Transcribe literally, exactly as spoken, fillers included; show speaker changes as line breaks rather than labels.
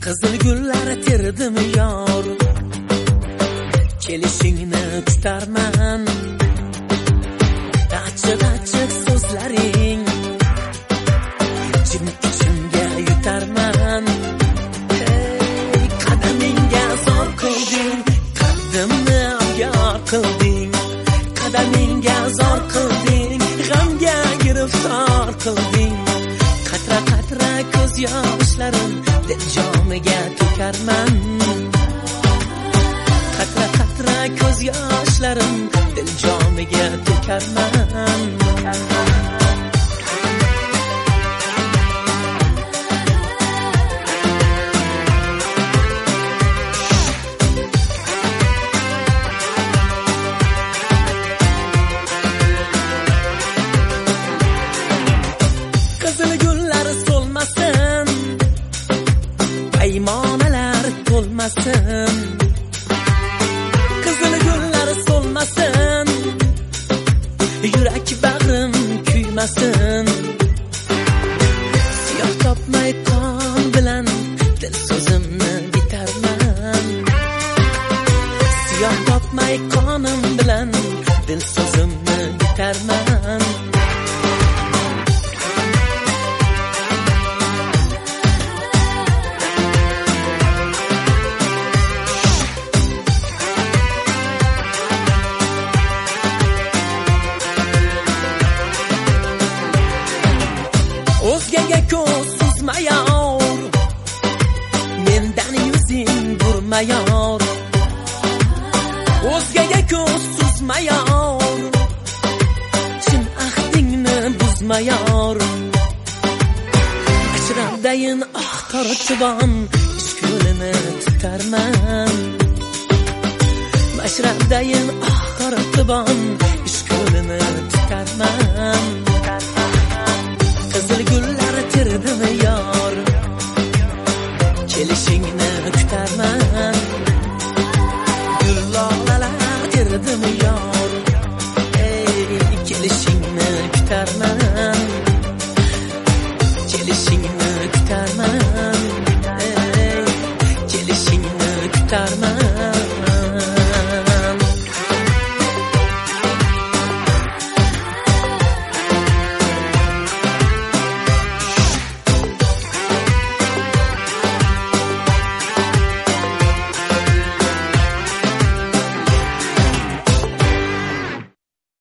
Qizil gullar terdim yor, kelishingni kutarman. Achchiq-achchiq so'zlaring ichim ichimga yutarman. Hey, qadamingga zor qilding, qaddimni yor qilding. Qadamingga zor qilding, g'amga giriftor qilding. Qatra qatra ko'z yoshlarim dil jomiga to'karman. Qatra qatra ko'z yoshlarim dil jomiga to'karman. Qizil gullar so'lmasin, paymonalar to'lmasin. Qizil gullar so'lmasin, yurak bag'rim kuymasin. Siyoh topmay qon bilan dil so'zimni bitarman. Siyoh topmay qonim bilan dil so'zimni bitarman. O'zgaga ko'z suzmayor, mendan yuzing burmayor. O'zgaga ko'z suzmayor, chin ahdingni buzmayor. Ashrabdayin ah tortibon, ishq yo'lini tutarman. Ashrabdayin ah tortibon, ishq yo'lini tutarman. Qizil gullar terdim yor, kelishingni kutarman. Gullolalar terdim yor, ey kelishingni kutarman. Kelishingni kutarman, ey kelishingni kutarman.